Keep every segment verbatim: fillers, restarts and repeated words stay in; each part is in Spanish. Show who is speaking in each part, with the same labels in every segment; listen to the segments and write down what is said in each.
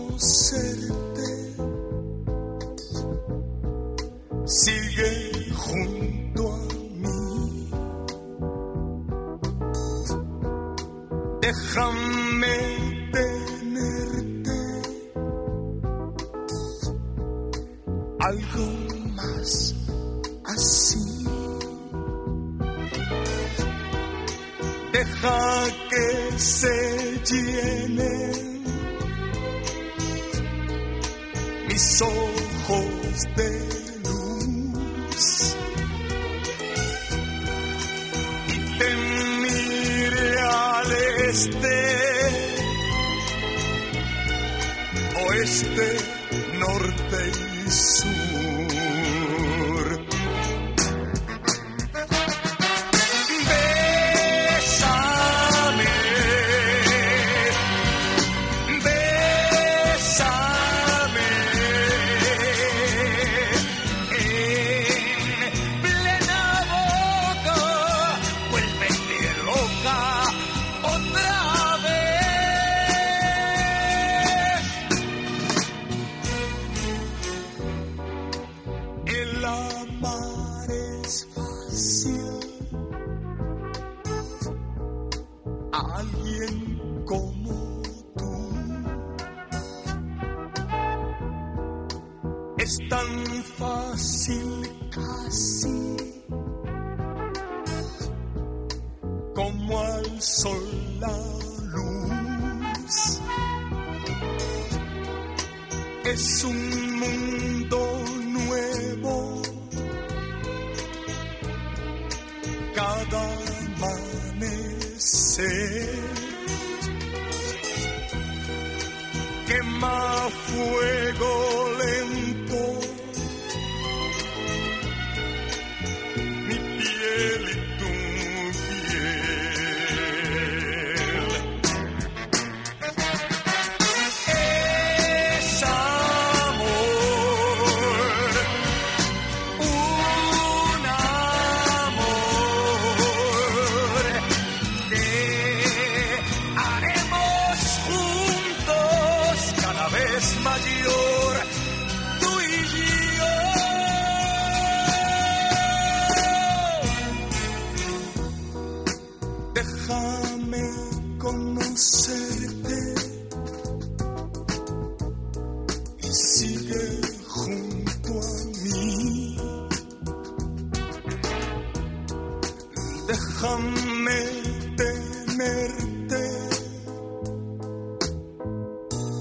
Speaker 1: conocerte. Sigue junto a mí. Déjame tenerte algo más así. Deja que se llenen mis ojos de luz y te mire al este, oeste, norte y sur. Amar es fácil, alguien como tú es tan fácil casi como al sol la luz. Es un mundo nuevo cada amanecer, quema fuego lento mi piel y tu piel. Es amor, un amor que haremos juntos cada vez mayor, tú y yo. Déjame conocerte y sigue junto a mí. Déjame tenerte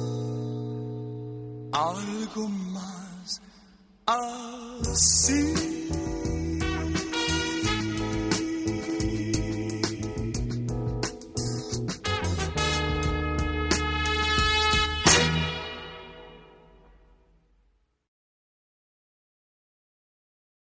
Speaker 1: algo más así.